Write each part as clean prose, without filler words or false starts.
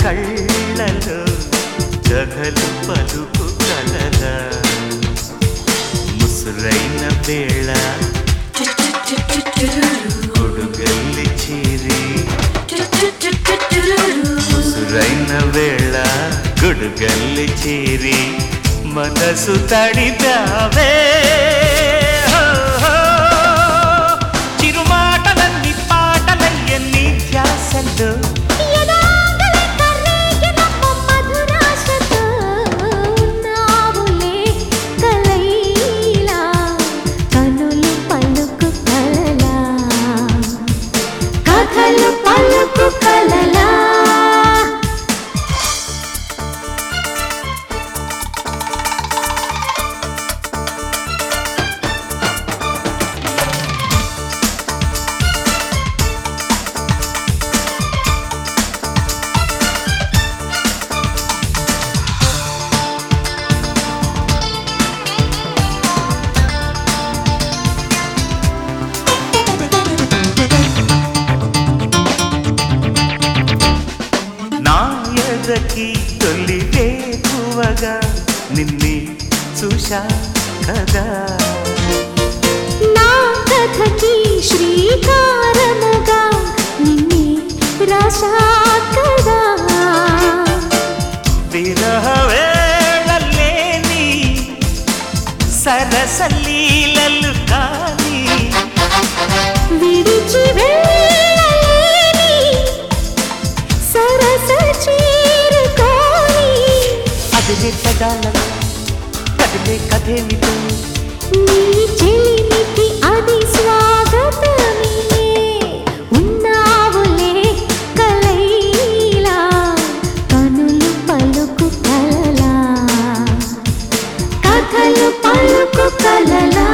కళ్ళలో కథలు పలుకు కలలా ముసురైన వేళ కొడుగల్లి చేరి ముసురైన వేళ కొడుగల్లి చేరి మనసు తడిపావే చిరుమాటలన్నీ పాటలయ్య నీ ధ్యాసలో నాయదకి తొలి వేకువగా నిన్నే చూశా కదా నా కథకి శ్రీకారముగా నిన్నే రాశా కదా విరహ వేళలేని సరసలీలలు కాని విడిచి వెళ్ళలేని సరస చేరుకోని అదిలే పదాలలో కదిలే కథేమిటో నీ చెలిమికి అది స్వాగతమే ఉన్నావులే కలైలా కనులు పలుకు కలలా కథలు పలుకు కలలా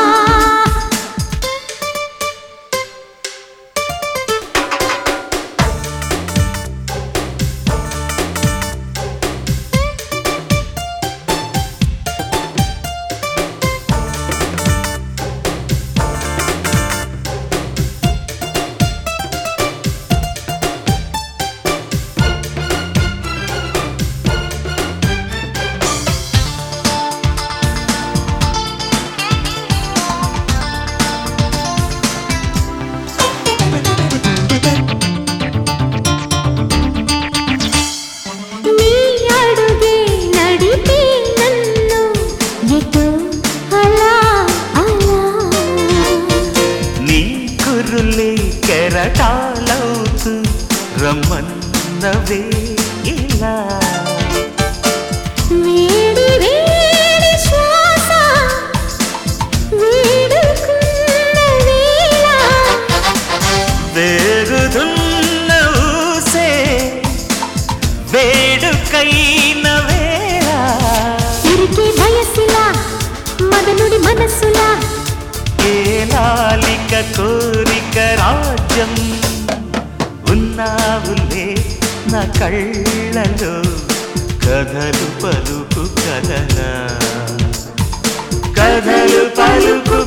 కెరటాలవుతూ రమ్మన్నవే ఇలా వేడి వేడి శ్వాస వేడుకున్న వేళ వేగుతున్న ఊసే వేడుకైన వేళ ఇరికే వయసులా మదనుడి మనసులా ఏలాలిక కోరిక రాజ్యం ఉన్నావులే నా కళ్ళలో కథలు పలుకు కలలా కథలు పలుకు